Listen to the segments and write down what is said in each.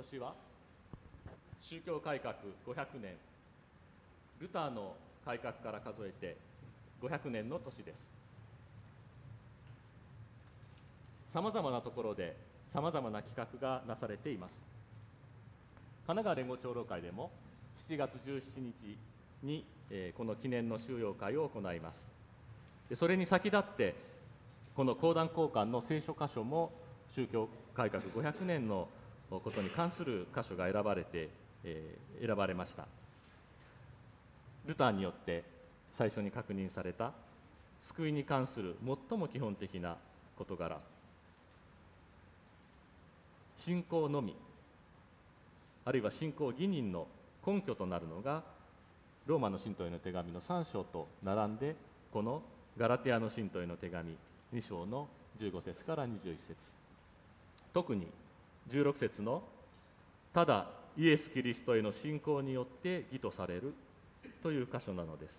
年は宗教改革500年、ルターの改革から数えて500年の年です。さまざまなところでさまざまな企画がなされています。神奈川連合長老会でも7月17日にこの記念の修養会を行います。それに先立ってこの講談交換の聖書箇所も宗教改革500年のことに関する箇所が選ばれました。ルターによって最初に確認された救いに関する最も基本的な事柄、信仰のみあるいは信仰義人の根拠となるのがローマの信徒への手紙の3章と並んで、このガラテヤの信徒への手紙2章の15節から21節、特に16節のただイエス・キリストへの信仰によって義とされるという箇所なのです。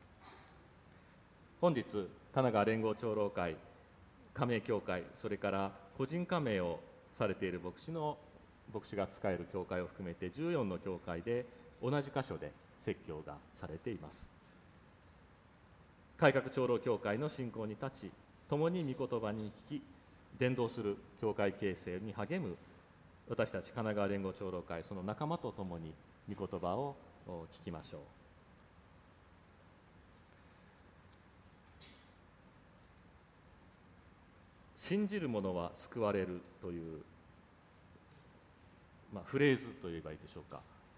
本日神奈川連合長老会、加盟教会、それから個人加盟をされている牧師が仕える教会を含めて14の教会で同じ箇所で説教がされています。改革長老教会の信仰に立ち、共に御言葉に聞き伝道する教会形成に励む私たち神奈川連合長老会、その仲間と共に御言葉を聞きましょう。信じる者は救われるという、フレーズといえばいいでしょうか、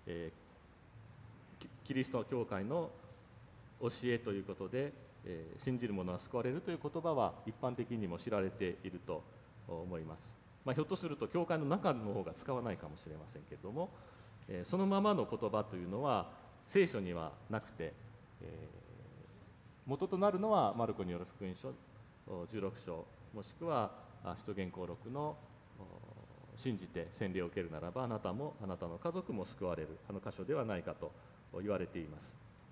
キリスト教会の教えということで、信じる者は救われるという言葉は一般的にも知られていると思います。ひょっとすると教会の中の方が使わないかもしれませんけれども、そのままの言葉というのは聖書にはなくて、元となるのはマルコによる福音書16章、もしくは使徒言行録の信じて洗礼を受けるならばあなたもあなたの家族も救われる、あの箇所ではないかと言われています。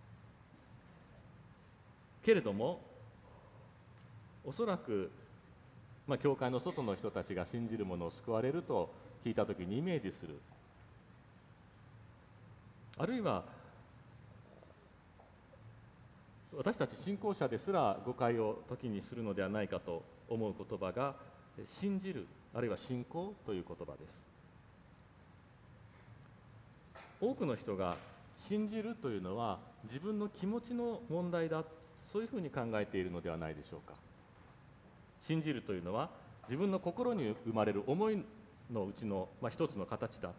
けれどもおそらく、教会の外の人たちが信じる者を救われると聞いたときにイメージする、あるいは私たち信仰者ですら誤解を時にするのではないかと思う言葉が信じる、あるいは信仰という言葉です。多くの人が信じるというのは自分の気持ちの問題だ、そういうふうに考えているのではないでしょうか。信じるというのは自分の心に生まれる思いのうちの、一つの形だ、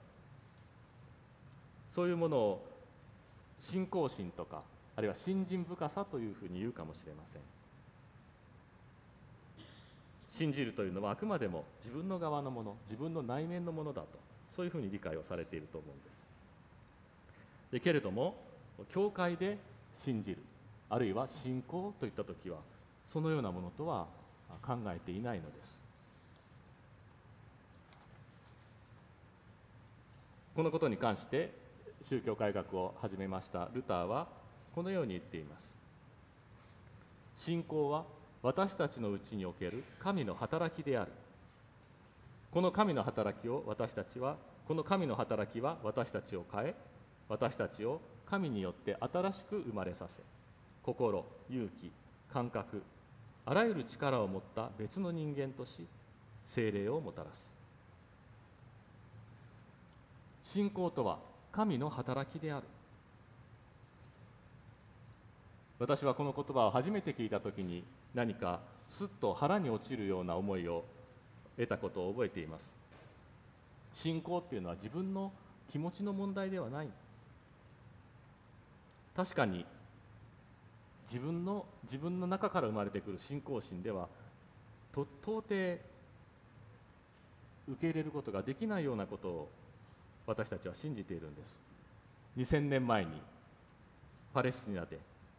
そういうものを信仰心とかあるいは信心深さというふうに言うかもしれません。信じるというのはあくまでも自分の側のもの、自分の内面のものだと、そういうふうに理解をされていると思うんです。けれども教会で信じる、あるいは信仰といったときはそのようなものとは考えていないのです。このことに関して宗教改革を始めましたルターはこのように言っています。信仰は私たちのうちにおける神の働きである。この神の働きは私たちはを変え、私たちを神によって新しく生まれさせ、心、勇気、感覚、あらゆる力を持った別の人間とし、聖霊をもたらす。信仰とは神の働きである。私はこの言葉を初めて聞いたときに何かすっと腹に落ちるような思いを得たことを覚えています。信仰っていうのは自分の気持ちの問題ではない。確かに自分の中から生まれてくる信仰心では到底受け入れることができないようなことを私たちは信じているんです。2000年前にパレスチナで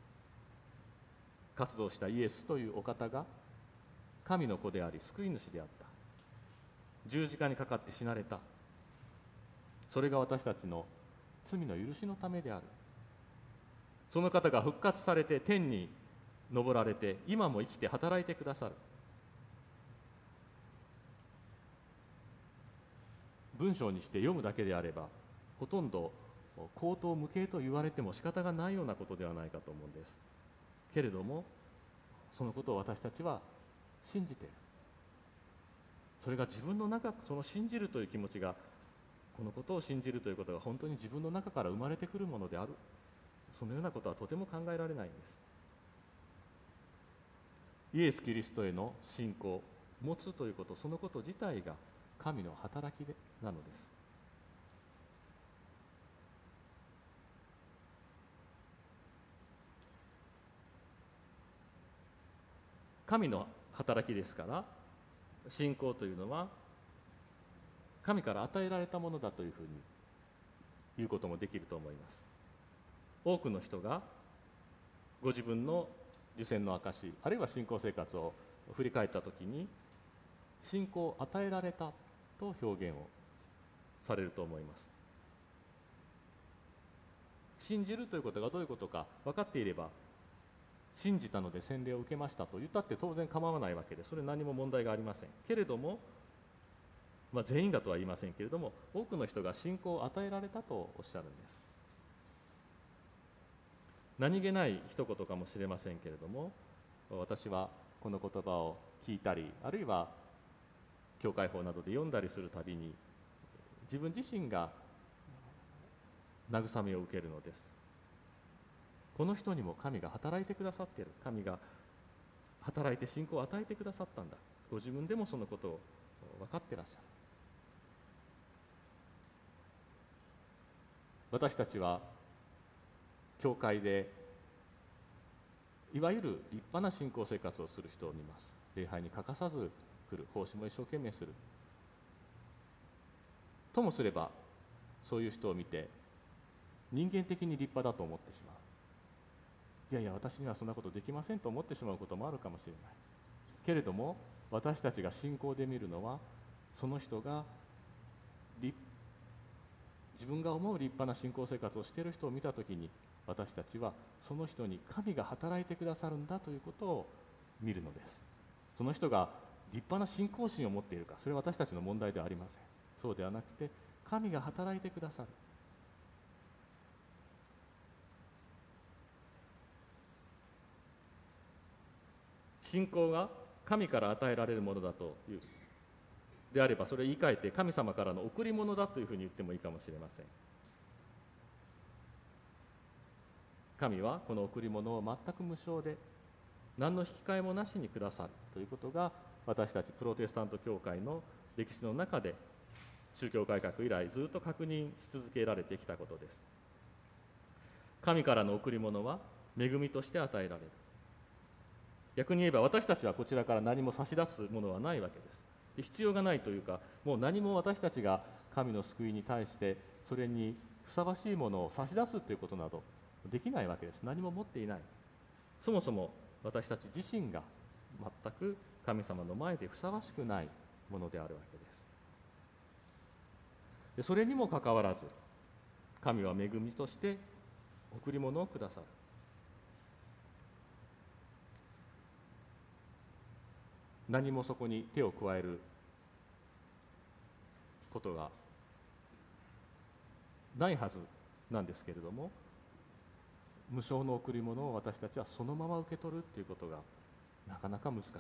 活動したイエスというお方が神の子であり救い主であった。十字架にかかって死なれた。それが私たちの罪の許しのためである。その方が復活されて天に昇られて今も生きて働いてくださる。 文章にして読むだけであればほとんど口頭無形と言われても仕方がないようなことではないかと思うんです。けれどもそのことを私たちは信じている。それが自分の中、その信じるという気持ちが、このことを信じるということが本当に自分の中から生まれてくるものである、そのようなことはとても考えられないんです。イエス・キリストへの信仰、持つということ、そのこと自体が神の働きなのです。神の働きですから、信仰というのは神から与えられたものだというふうに言うこともできると思います。多くの人がご自分の受洗の証、あるいは信仰生活を振り返ったときに、信仰を与えられたと表現をされると思います。信じるということがどういうことか分かっていれば、信じたので洗礼を受けましたと言ったって当然構わないわけで、それは何も問題がありませんけれども、全員がとは言いませんけれども、多くの人が信仰を与えられたとおっしゃるんです。何気ない一言かもしれませんけれども、私はこの言葉を聞いたり、あるいは教会法などで読んだりするたびに、自分自身が慰めを受けるのです。この人にも神が働いてくださっている、神が働いて信仰を与えてくださったんだ、ご自分でもそのことを分かってらっしゃる。私たちは教会でいわゆる立派な信仰生活をする人を見ます。礼拝に欠かさず来る、奉仕も一生懸命する。ともすればそういう人を見て人間的に立派だと思ってしまう。いやいや、私にはそんなことできませんと思ってしまうこともあるかもしれない。けれども私たちが信仰で見るのは、その人が自分が思う立派な信仰生活をしている人を見たときに、私たちはその人に神が働いてくださるんだということを見るのです。その人が立派な信仰心を持っているか、それは私たちの問題ではありません。そうではなくて、神が働いてくださる。信仰が神から与えられるものだというであれば、それを言い換えて神様からの贈り物だというふうに言ってもいいかもしれません。神はこの贈り物を全く無償で何の引き換えもなしにくださるということが、私たちプロテスタント教会の歴史の中で宗教改革以来ずっと確認し続けられてきたことです。神からの贈り物は恵みとして与えられる。逆に言えば私たちはこちらから何も差し出すものはないわけです。必要がないというか、もう何も私たちが神の救いに対してそれにふさわしいものを差し出すということなどできないわけです。何も持っていない。そもそも私たち自身が全く神様の前でふさわしくないものであるわけです。でそれにもかかわらず、神は恵みとして贈り物をくださる。何もそこに手を加えることがないはずなんですけれども、無償の贈り物を私たちはそのまま受け取るということがなかなか難しい。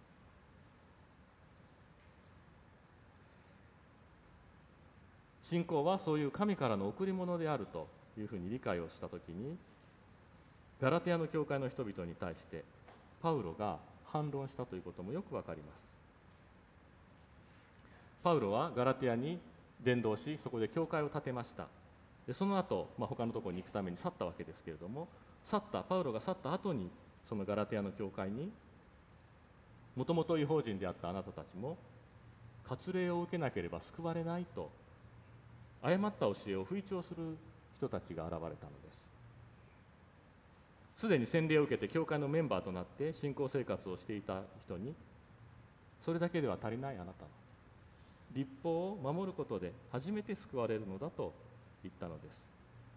信仰はそういう神からの贈り物であるというふうに理解をしたときに、ガラテヤの教会の人々に対してパウロが反論したということもよくわかります。パウロはガラテヤに伝道し、そこで教会を建てました。でその後、他のところに行くために去ったわけですけれども、パウロが去った後に、そのガラテヤの教会に、もともと異邦人であったあなたたちも割礼を受けなければ救われないと、誤った教えを吹聴する人たちが現れたのです。すでに洗礼を受けて教会のメンバーとなって信仰生活をしていた人に、それだけでは足りないあなた、律法を守ることで初めて救われるのだと言ったのです。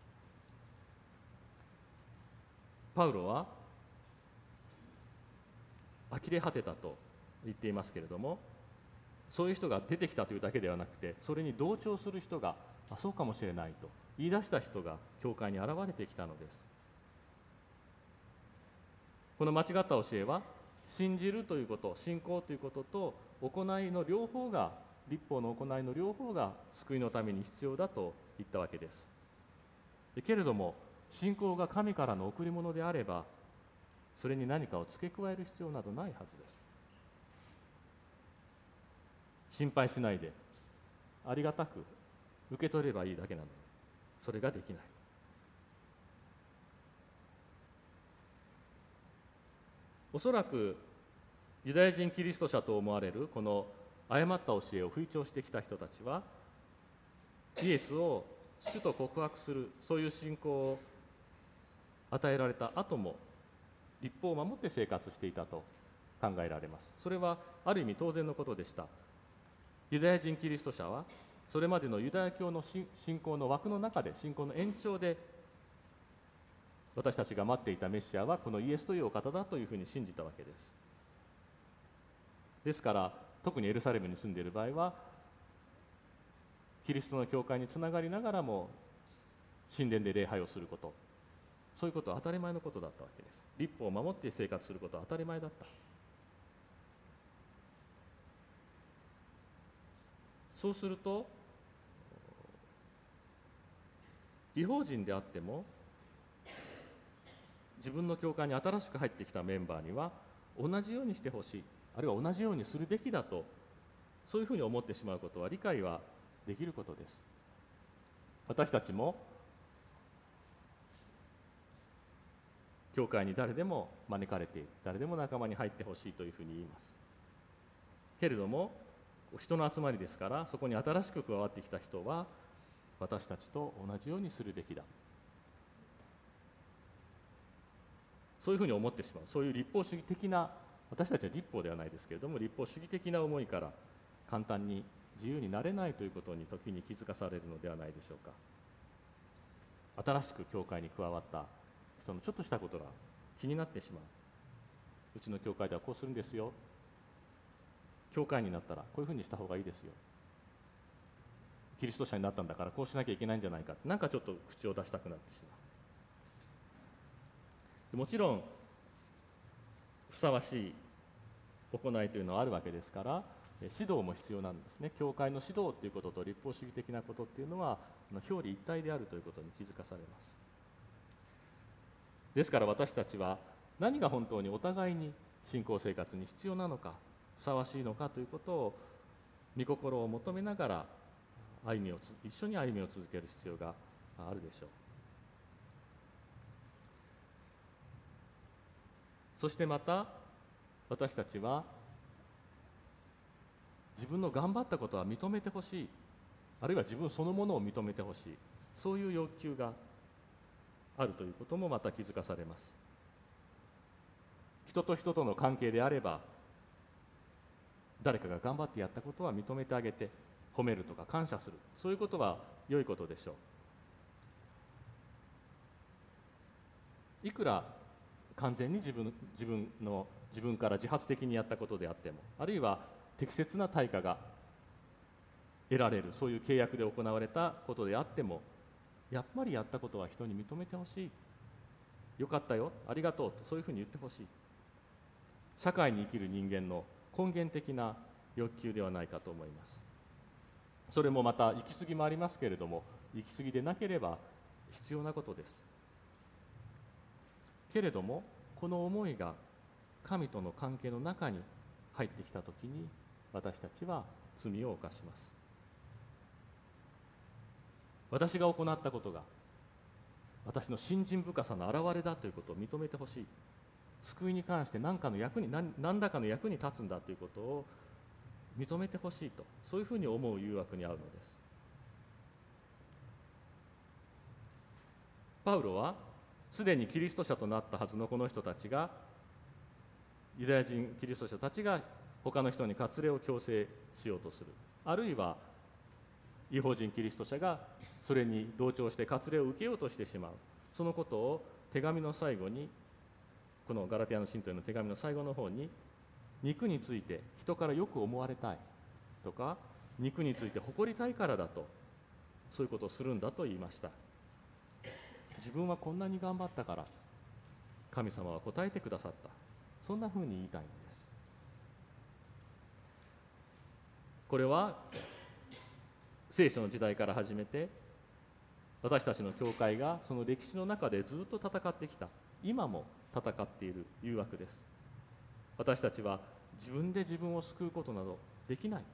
パウロは呆れ果てたと言っていますけれども、 そういう人が出てきたというだけではなくて、それに同調する人がそうかもしれないと言い出した人が教会に現れてきたのです。この間違った教えは、信じるということ、信仰ということと行いの両方が、律法の行いの両方が救いのために必要だと言ったわけです。けれども、信仰が神からの贈り物であれば、それに何かを付け加える必要などないはずです。心配しないで、ありがたく受け取ればいいだけなのに、それができない。おそらくユダヤ人キリスト者と思われるこの誤った教えを吹聴してきた人たちは、イエスを主と告白する、そういう信仰を与えられた後も律法を守って生活していたと考えられます。それはある意味当然のことでした。ユダヤ人キリスト者はそれまでのユダヤ教の信仰の枠の中で、信仰の延長で、私たちが待っていたメシアはこのイエスというお方だというふうに信じたわけです。ですから特にエルサレムに住んでいる場合は、キリストの教会につながりながらも神殿で礼拝をすること、そういうことは当たり前のことだったわけです。律法を守って生活することは当たり前だった。そうすると、異邦人であっても自分の教会に新しく入ってきたメンバーには同じようにしてほしい、あるいは同じようにするべきだと、そういうふうに思ってしまうことは理解はできることです。私たちも教会に誰でも招かれている、誰でも仲間に入ってほしいというふうに言います。けれども人の集まりですから、そこに新しく加わってきた人は私たちと同じようにするべきだ、そういうふうに思ってしまう。そういう律法主義的な、私たちは律法ではないですけれども、律法主義的な思いから簡単に自由になれないということに時に気づかされるのではないでしょうか。新しく教会に加わった人のちょっとしたことが気になってしまう。うちの教会ではこうするんですよ、教会になったらこういうふうにした方がいいですよ、キリスト者になったんだからこうしなきゃいけないんじゃないか、なんかちょっと口を出したくなってしまう。もちろんふさわしい行いというのはあるわけですから、指導も必要なんですね。教会の指導ということと律法主義的なことっていうのは表裏一体であるということに気づかされます。ですから私たちは何が本当にお互いに信仰生活に必要なのか、ふさわしいのかということを御心を求めながら一緒に歩みを続ける必要があるでしょう。そしてまた私たちは自分の頑張ったことは認めてほしい、あるいは自分そのものを認めてほしい、そういう欲求があるということもまた気づかされます。人と人との関係であれば、誰かが頑張ってやったことは認めてあげて褒めるとか感謝する、そういうことは良いことでしょう。いくら完全に自分から自発的にやったことであっても、あるいは適切な対価が得られる、そういう契約で行われたことであっても、やっぱりやったことは人に認めてほしい、よかったよ、ありがとうと、そういうふうに言ってほしい。社会に生きる人間の根源的な欲求ではないかと思います。それもまた行き過ぎもありますけれども、行き過ぎでなければ必要なことです。けれどもこの思いが神との関係の中に入ってきたときに、私たちは罪を犯します。私が行ったことが私の信心深さの表れだということを認めてほしい。救いに関して何らかの役に立つんだということを認めてほしいと、そういうふうに思う誘惑に遭うのです。パウロはすでにキリスト者となったはずのこの人たちが、ユダヤ人キリスト者たちが他の人に割礼を強制しようとする、あるいは異邦人キリスト者がそれに同調して割礼を受けようとしてしまう、そのことを手紙の最後に、このガラテヤの信徒への手紙の最後の方に、肉について人からよく思われたい、 とか肉について誇りたいからだと、そういうことをするんだと言いました。自分はこんなに頑張ったから神様は答えてくださった、そんなふうに言いたいんです。これは聖書の時代から始めて、私たちの教会がその歴史の中でずっと戦ってきた、今も戦っている誘惑です。私たちは自分で自分を救うことなどできない。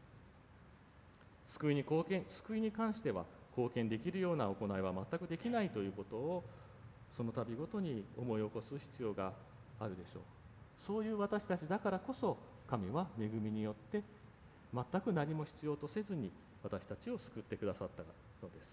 救いに関しては貢献できるような行いは全くできないということを、その度ごとに思い起こす必要があるでしょう。そういう私たちだからこそ、神は恵みによって全く何も必要とせずに私たちを救ってくださったのです。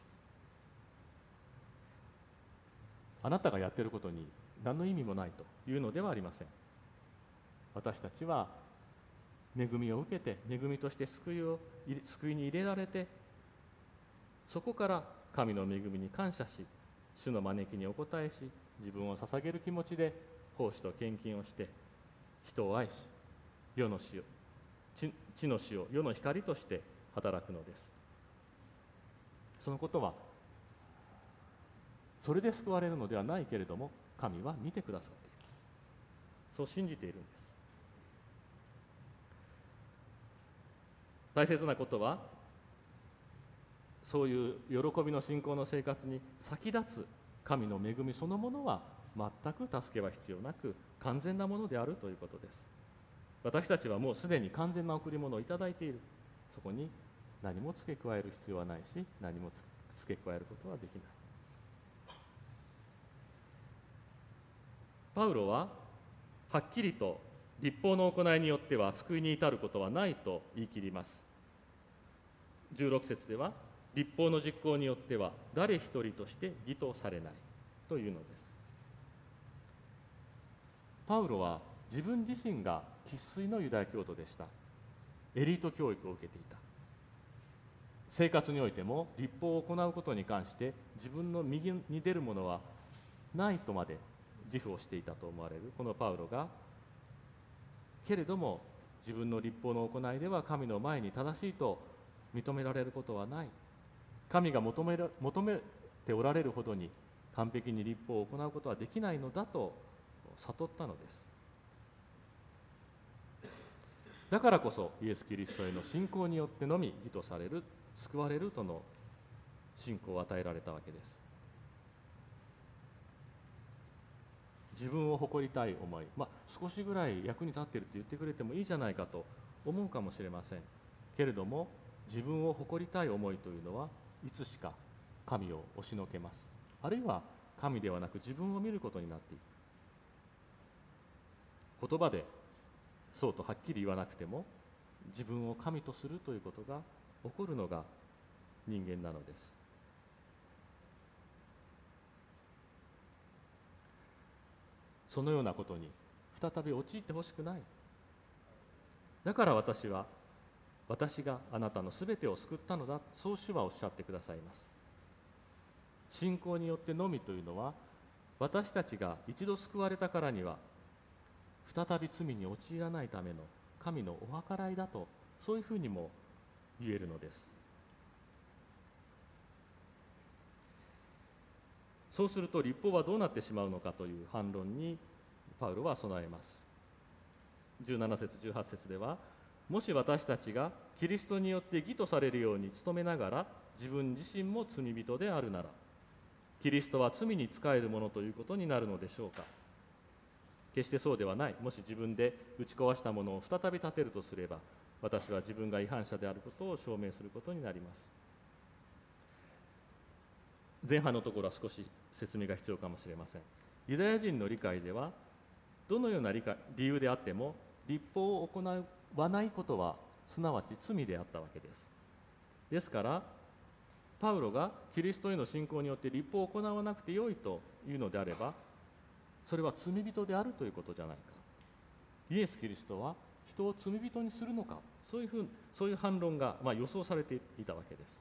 あなたがやっていることに何の意味もないというのではありません。私たちは恵みを受けて、恵みとして救いに入れられて、そこから神の恵みに感謝し、主の招きにお応えし、自分を捧げる気持ちで奉仕と献金をして、人を愛し、世の死を地の死を世の光として働くのです。そのことはそれで救われるのではないけれども、神は見てくださっている、そう信じているんです。大切なことは、そういう喜びの信仰の生活に先立つ神の恵みそのものは全く助けは必要なく、完全なものであるということです。私たちはもうすでに完全な贈り物をいただいている。そこに何も付け加える必要はないし、何も付け加えることはできない。パウロははっきりと律法の行いによっては救いに至ることはないと言い切ります。16節では、律法の実行によっては誰一人として義とされないというのです。パウロは自分自身が生粋のユダヤ教徒でした。エリート教育を受けていた。生活においても律法を行うことに関して自分の右に出るものはないとまで自負をしていたと思われるこのパウロが、けれども自分の律法の行いでは神の前に正しいと認められることはない。神が求めておられるほどに完璧に律法を行うことはできないのだと悟ったのです。だからこそイエス・キリストへの信仰によってのみ義とされる、救われるとの信仰を与えられたわけです。自分を誇りたい思い、少しぐらい役に立っていると言ってくれてもいいじゃないかと思うかもしれませんけれども、自分を誇りたい思いというのはいつしか神を押しのけます。あるいは神ではなく自分を見ることになっていく。言葉でそうとはっきり言わなくても、自分を神とするということが起こるのが人間なのです。そのようなことに再び陥ってほしくない。だから私があなたのすべてを救ったのだ、そう主はおっしゃってくださいます。信仰によってのみというのは、私たちが一度救われたからには再び罪に陥らないための神のお計らいだと、そういうふうにも言えるのです。そうすると律法はどうなってしまうのかという反論にパウロは備えます。17節18節では、もし私たちがキリストによって義とされるように努めながら自分自身も罪人であるなら、キリストは罪に仕えるものということになるのでしょうか。決してそうではない。もし自分で打ち壊したものを再び建てるとすれば、私は自分が違反者であることを証明することになります。前半のところは少し説明が必要かもしれません。ユダヤ人の理解では、どのような理由であっても律法を行わないことはすなわち罪であったわけです。ですからパウロがキリストへの信仰によって律法を行わなくてよいというのであれば、それは罪人であるということじゃないか。イエス・キリストは人を罪人にするのか、そういう反論が予想されていたわけです。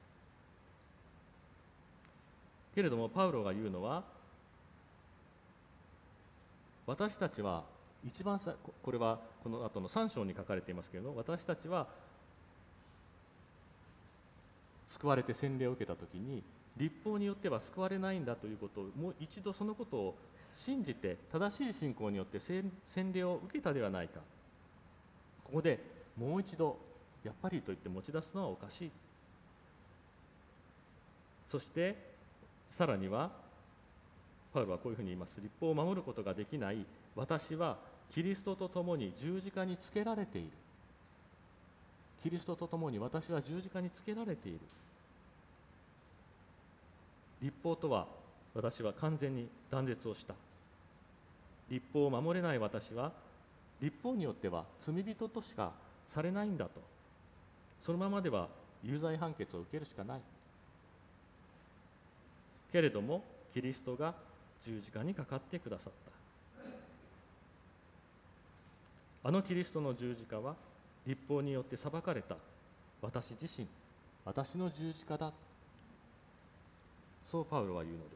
けれどもパウロが言うのは、私たちは一番これはこの後の3章に書かれていますけれども、私たちは救われて洗礼を受けたときに、律法によっては救われないんだということを、もう一度そのことを信じて正しい信仰によって洗礼を受けたではないか。ここでもう一度やっぱりと言って持ち出すのはおかしい。そしてさらにはパウロはこういうふうに言います。律法を守ることができない私はキリストと共に十字架につけられている。キリストと共に私は十字架につけられている。律法とは私は完全に断絶をした。律法を守れない私は律法によっては罪人としかされないんだと。そのままでは有罪判決を受けるしかない。けれどもキリストが十字架にかかってくださった。あのキリストの十字架は律法によって裁かれた私自身、私の十字架だ。そうパウロは言うのです。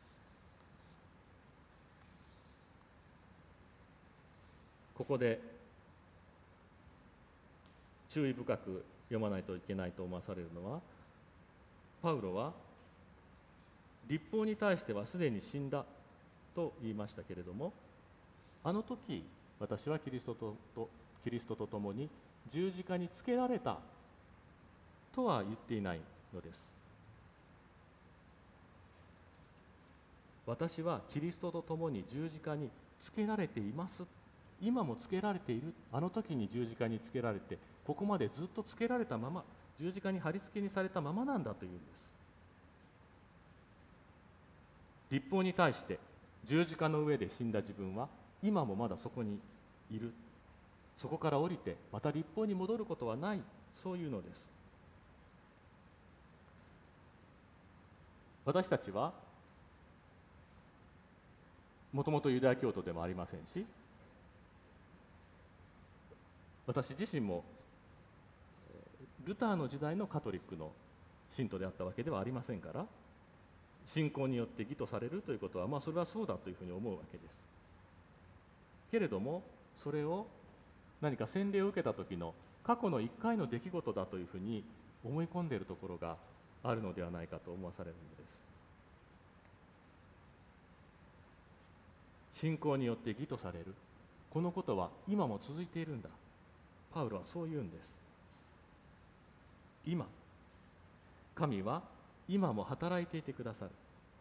ここで注意深く読まないといけないと思わされるのは、パウロは律法に対してはすでに死んだと言いましたけれども、あの時私はキリストと共に十字架につけられたとは言っていないのです。私はキリストと共に十字架につけられています。今もつけられている。あの時に十字架につけられて、ここまでずっとつけられたまま、十字架に貼り付けにされたままなんだというんです。律法に対して十字架の上で死んだ自分は今もまだそこにいる。そこから降りてまた律法に戻ることはない。そういうのです。私たちはもともとユダヤ教徒でもありませんし、私自身もルターの時代のカトリックの信徒であったわけではありませんから、信仰によって義とされるということは、それはそうだというふうに思うわけです。けれどもそれを何か洗礼を受けた時の過去の一回の出来事だというふうに思い込んでいるところがあるのではないかと思わされるのです。信仰によって義とされる、このことは今も続いているんだ。パウロはそう言うんです。今、神は今も働いていてくださる。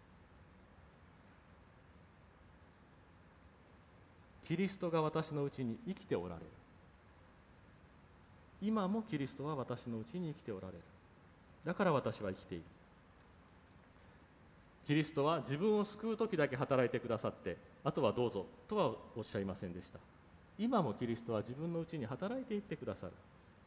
キリストが私のうちに生きておられる。今もキリストは私のうちに生きておられる。だから私は生きている。キリストは自分を救う時だけ働いてくださって、あとはどうぞとはおっしゃいませんでした。今もキリストは自分のうちに働いていってくださる。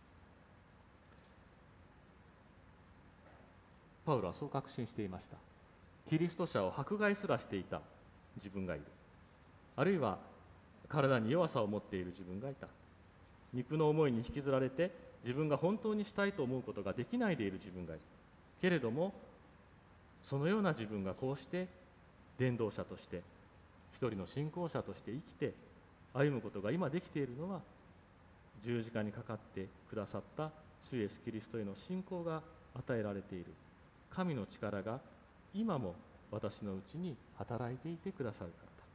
パウロはそう確信していました。キリスト者を迫害すらしていた自分がいる。あるいは体に弱さを持っている自分がいた。肉の思いに引きずられて自分が本当にしたいと思うことができないでいる自分がいる。けれどもそのような自分がこうして伝道者として一人の信仰者として生きて歩むことが今できているのは、十字架にかかってくださった主イエスキリストへの信仰が与えられている神の力が今も私のうちに働いていてくださるからだ。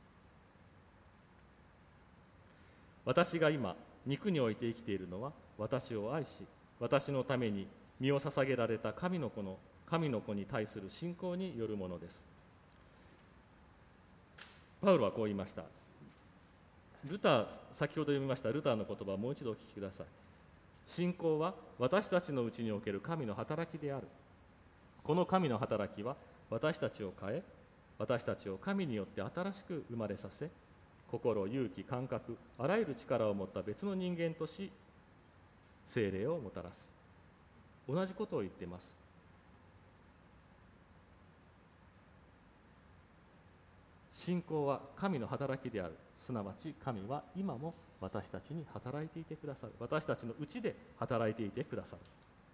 私が今肉において生きているのは、私を愛し私のために身を捧げられた神の子に対する信仰によるものです。パウロはこう言いました。先ほど読みましたルターの言葉をもう一度お聞きください。信仰は私たちのうちにおける神の働きである。この神の働きは私たちを変え、私たちを神によって新しく生まれさせ、心、勇気、感覚、あらゆる力を持った別の人間とし、聖霊をもたらす。同じことを言っています。信仰は神の働きである。すなわち神は今も私たちに働いていてくださる。私たちのうちで働いていてくださる。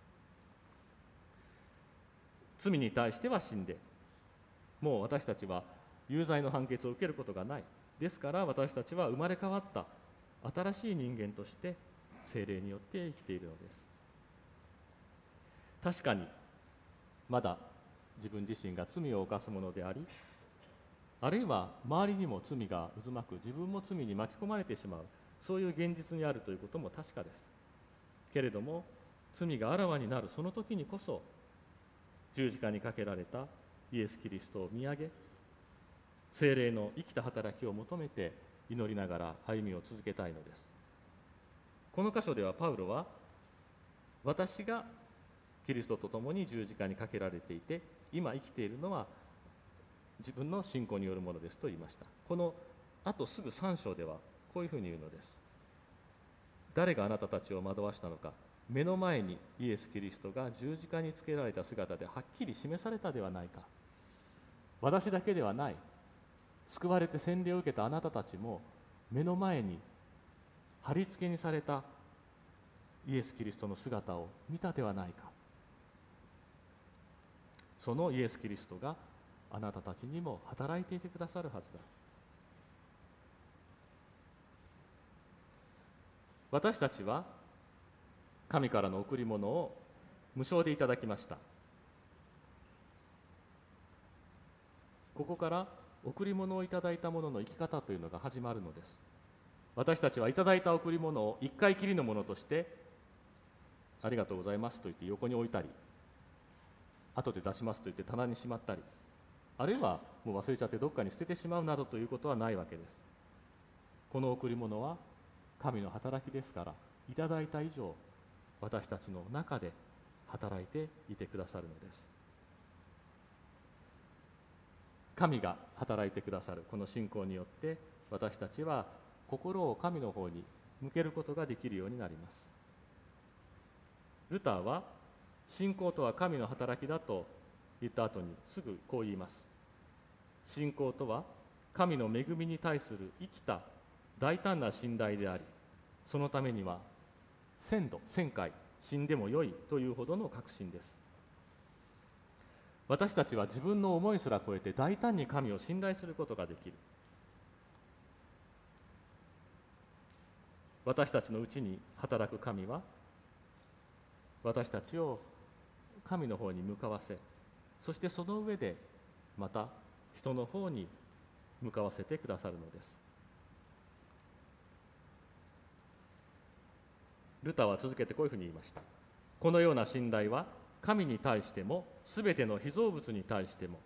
罪に対しては死んで、もう私たちは有罪の判決を受けることがない。ですから私たちは生まれ変わった新しい人間として聖霊によって生きているのです。確かにまだ自分自身が罪を犯すものであり、あるいは周りにも罪が渦巻く、自分も罪に巻き込まれてしまう、そういう現実にあるということも確かです。けれども罪があらわになるその時にこそ、十字架にかけられたイエス・キリストを見上げ、聖霊の生きた働きを求めて祈りながら歩みを続けたいのです。この箇所ではパウロは、私がキリストと共に十字架にかけられていて、今生きているのは自分の信仰によるものですと言いました。このあとすぐ3章ではこういうふうに言うのです。誰があなたたちを惑わしたのか、目の前にイエス・キリストが十字架につけられた姿ではっきり示されたではないか。私だけではない、救われて洗礼を受けたあなたたちも目の前に貼り付けにされたイエス・キリストの姿を見たではないか。そのイエス・キリストがあなたたちにも働いていてくださるはずだ。私たちは神からの贈り物を無償でいただきました。ここから贈り物をいただいたものの生き方というのが始まるのです。私たちはいただいた贈り物を一回きりのものとして、ありがとうございますと言って横に置いたり、後で出しますと言って棚にしまったり、あるいはもう忘れちゃってどっかに捨ててしまうなどということはないわけです。この贈り物は神の働きですから、いただいた以上私たちの中で働いていてくださるのです。神が働いてくださるこの信仰によって、私たちは心を神の方に向けることができるようになります。ルターは信仰とは神の働きだと言った後にすぐこう言います。信仰とは神の恵みに対する生きた大胆な信頼であり、そのためには1000度1000回死んでもよいというほどの確信です。私たちは自分の思いすら超えて大胆に神を信頼することができる。私たちのうちに働く神は、私たちを神の方に向かわせ、そしてその上でまた人の方に向かわせてくださるのです。ルターは続けてこういうふうに言いました。このような信頼は神に対してもすべての被造物に対しても、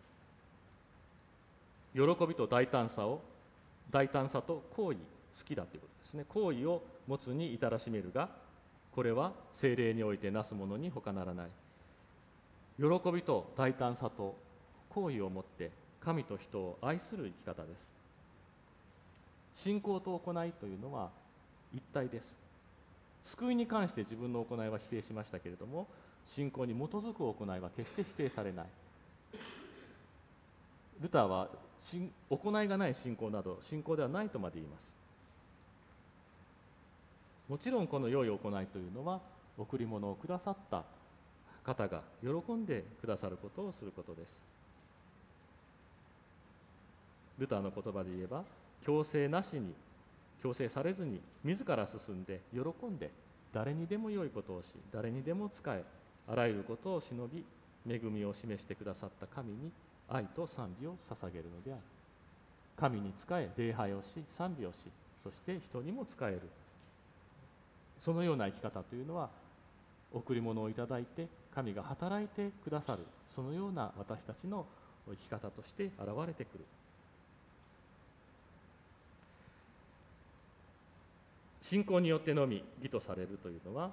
喜びと大胆さと行為、好きだということですね。行為を持つに至らしめるが、これは聖霊においてなすものに他ならない。喜びと大胆さと行為を持って神と人を愛する生き方です。信仰と行いというのは一体です。救いに関して自分の行いは否定しましたけれども、信仰に基づく行いは決して否定されない。ルターは行いがない信仰など信仰ではないとまで言います。もちろんこの良い行いというのは、贈り物をくださった方が喜んでくださることをすることです。ルターの言葉で言えば、強制なしに、強制されずに自ら進んで喜んで、誰にでも良いことをし、誰にでも仕え、あらゆることを忍び、恵みを示してくださった神に愛と賛美を捧げるのである。神に仕え、礼拝をし、賛美をし、そして人にも仕える。そのような生き方というのは、贈り物をいただいて神が働いてくださる、そのような私たちの生き方として現れてくる。信仰によってのみ義とされるというのは、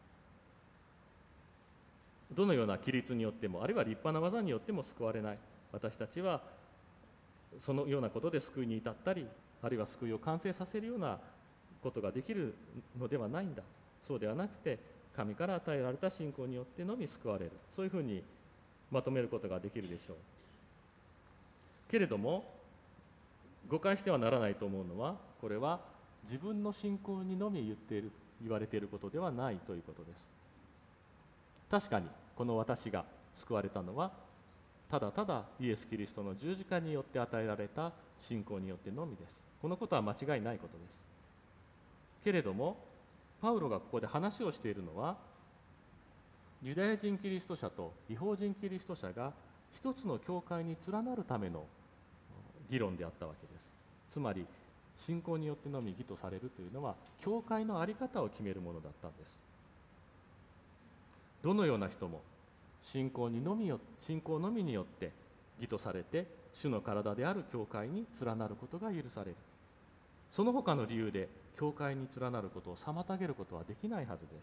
どのような規律によっても、あるいは立派な技によっても救われない。私たちはそのようなことで救いに至ったり、あるいは救いを完成させるようなことができるのではないんだ。そうではなくて、神から与えられた信仰によってのみ救われる。そういうふうにまとめることができるでしょう。けれども、誤解してはならないと思うのは、これは自分の信仰にのみ言われていることではないということです。確かにこの私が救われたのは、ただただイエス・キリストの十字架によって与えられた信仰によってのみです。このことは間違いないことです。けれども、パウロがここで話をしているのは、 ユダヤ人キリスト者と異邦人キリスト者が一つの教会に連なるための議論であったわけです。つまり信仰によってのみ義とされるというのは教会の在り方を決めるものだったんです。どのような人も信仰のみによって義とされて主の体である教会に連なることが許される。その他の理由で教会に連なることを妨げることはできないはずです。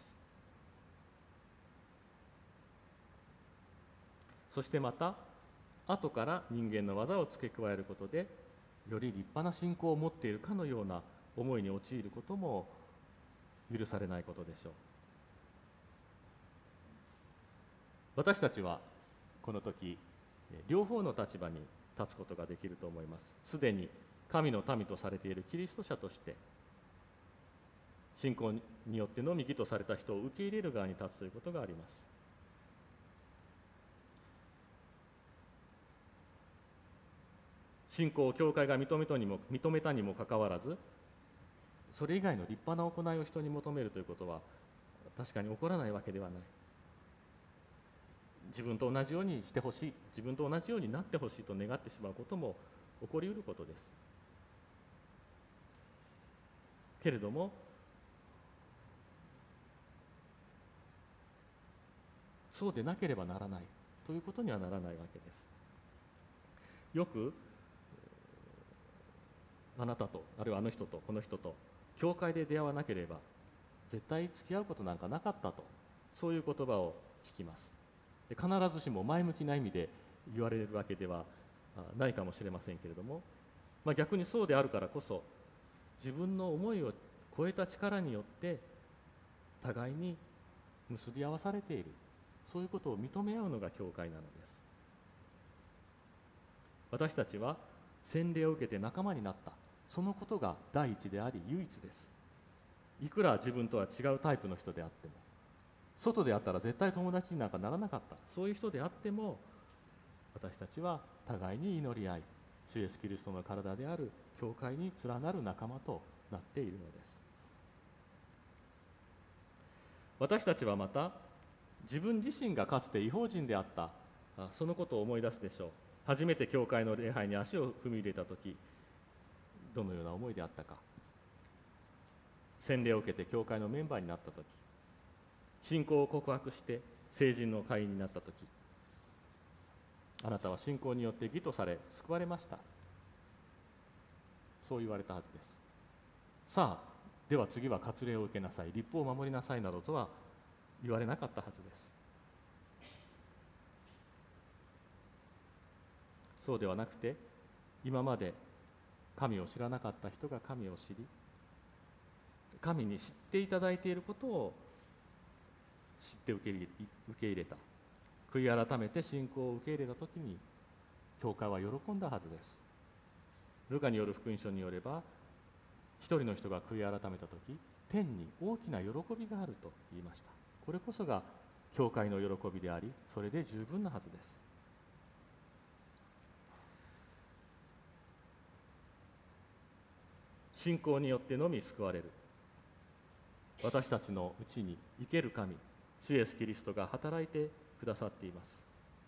そしてまた後から人間の技を付け加えることでより立派な信仰を持っているかのような思いに陥ることも許されないことでしょう。私たちはこの時両方の立場に立つことができると思います。すでに神の民とされているキリスト者として信仰によってのみ義とされた人を受け入れる側に立つということがあります。信仰を教会が認めたにもかかわらず、それ以外の立派な行いを人に求めるということは確かに起こらないわけではない。自分と同じようにしてほしい、自分と同じようになってほしいと願ってしまうことも起こりうることです。けれどもそうでなければならないということにはならないわけです。よくあなたとあるいはあの人とこの人と教会で出会わなければ絶対付き合うことなんかなかったと、そういう言葉を聞きます。必ずしも前向きな意味で言われるわけではないかもしれませんけれども、逆にそうであるからこそ自分の思いを超えた力によって互いに結び合わされている、そういうことを認め合うのが教会なのです。私たちは洗礼を受けて仲間になった、そのことが第一であり唯一です。いくら自分とは違うタイプの人であっても、外であったら絶対友達になんかならなかった、そういう人であっても、私たちは互いに祈り合い、主イエスキリストの体である教会に連なる仲間となっているのです。私たちはまた自分自身がかつて異邦人であったそのことを思い出すでしょう。初めて教会の礼拝に足を踏み入れたとき、どのような思いであったか。洗礼を受けて教会のメンバーになったとき、信仰を告白して聖人の会員になったとき、あなたは信仰によって義とされ救われました、そう言われたはずです。さあでは次は割礼を受けなさい、律法を守りなさいなどとは言われなかったはずです。そうではなくて、今まで神を知らなかった人が神を知り、神に知っていただいていることを知って受け入れた、悔い改めて信仰を受け入れたときに教会は喜んだはずです。ルカによる福音書によれば、一人の人が悔い改めたとき、天に大きな喜びがあると言いました。これこそが教会の喜びであり、それで十分なはずです。信仰によってのみ救われる、私たちのうちに生ける神、主イエスキリストが働いてくださっています。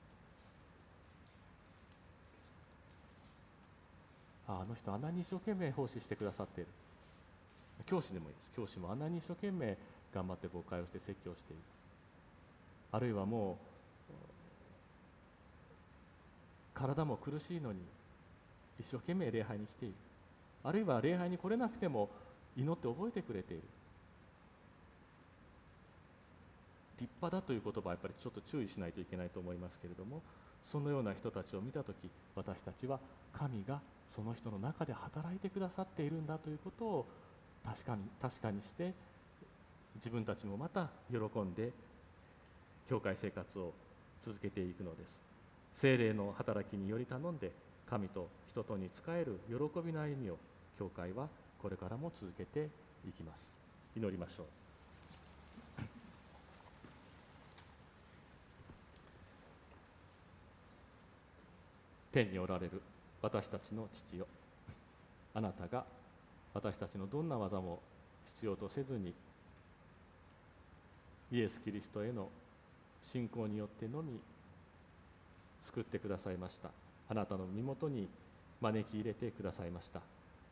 あの人あんなに一生懸命奉仕してくださっている、教師でもいいです。教師もあんなに一生懸命頑張って牧会をして説教している、あるいはもう体も苦しいのに一生懸命礼拝に来ている、あるいは礼拝に来れなくても祈って覚えてくれている。立派だという言葉はやっぱりちょっと注意しないといけないと思いますけれども、そのような人たちを見たとき、私たちは神がその人の中で働いてくださっているんだということを確かにして自分たちもまた喜んで教会生活を続けていくのです。聖霊の働きにより頼んで神と人とに仕える喜びの歩みを教会はこれからも続けていきます。祈りましょう。天におられる私たちの父よ、あなたが私たちのどんな技も必要とせずにイエス・キリストへの信仰によってのみ救ってくださいました。あなたの身元に招き入れてくださいました。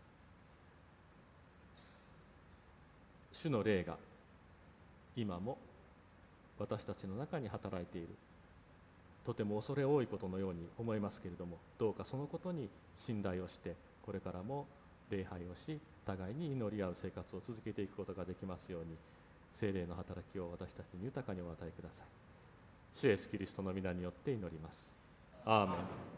主の霊が今も私たちの中に働いている。とても恐れ多いことのように思いますけれども、どうかそのことに信頼をして、これからも礼拝をし、互いに祈り合う生活を続けていくことができますように、聖霊の働きを私たちに豊かにお与えください。主イエスキリストの皆によって祈ります。アーメン。